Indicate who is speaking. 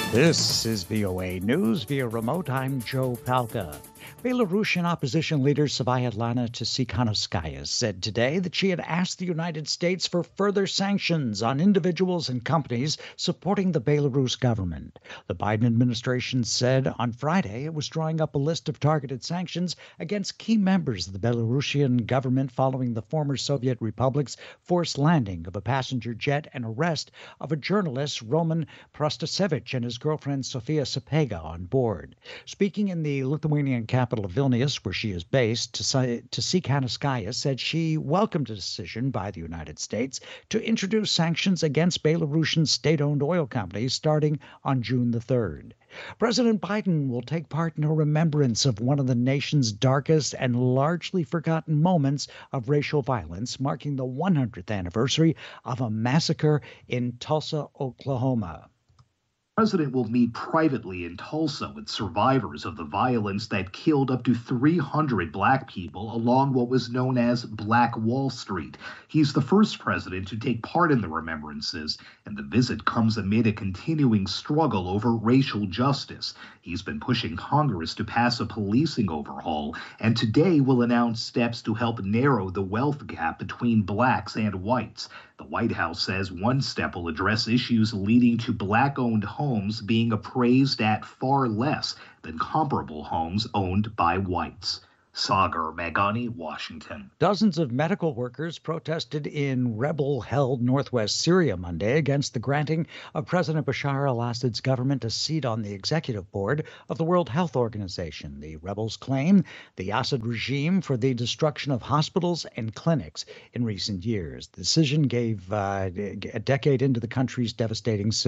Speaker 1: This is VOA News via remote. I'm Joe Palca. Belarusian opposition leader Sviatlana Tsikhanouskaya said today that she had asked the United States for further sanctions on individuals and companies supporting the Belarus government. The Biden administration said on Friday it was drawing up a list of targeted sanctions against key members of the Belarusian government following the former Soviet republic's forced landing of a passenger jet and arrest of a journalist, Roman Prostasevich, and his girlfriend Sofia Sapega on board. Speaking in the Lithuanian capital of Vilnius, where she is based, Tsikhanouskaya said she welcomed a decision by the United States to introduce sanctions against Belarusian state-owned oil companies starting on June the 3rd. President Biden will take part in a remembrance of one of the nation's darkest and largely forgotten moments of racial violence, marking the 100th anniversary of a massacre in Tulsa, Oklahoma.
Speaker 2: The president will meet privately in Tulsa with survivors of the violence that killed up to 300 black people along what was known as Black Wall Street. He's the first president to take part in the remembrances, and the visit comes amid a continuing struggle over racial justice. He's been pushing Congress to pass a policing overhaul, and today will announce steps to help narrow the wealth gap between blacks and whites. The White House says one step will address issues leading to black-owned homes being appraised at far less than comparable homes owned by whites. Sagar Meghani, Washington.
Speaker 1: Dozens of medical workers protested in rebel-held northwest Syria Monday against the granting of President Bashar al-Assad's government a seat on the executive board of the World Health Organization. The rebels claim the Assad regime for the destruction of hospitals and clinics in recent years. The decision gave a decade into the country's devastating